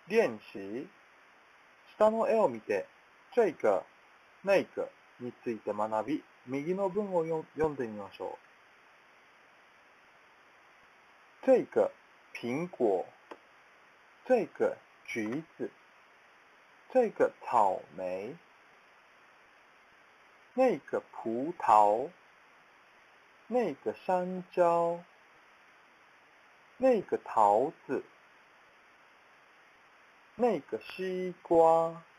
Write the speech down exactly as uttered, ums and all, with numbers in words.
練習。下の絵を見て、这个、那个について学び、右の文を読んでみましょう。这个苹果，这个橘子，这个草莓，那个葡萄，那个香蕉，那个桃子，那个西瓜。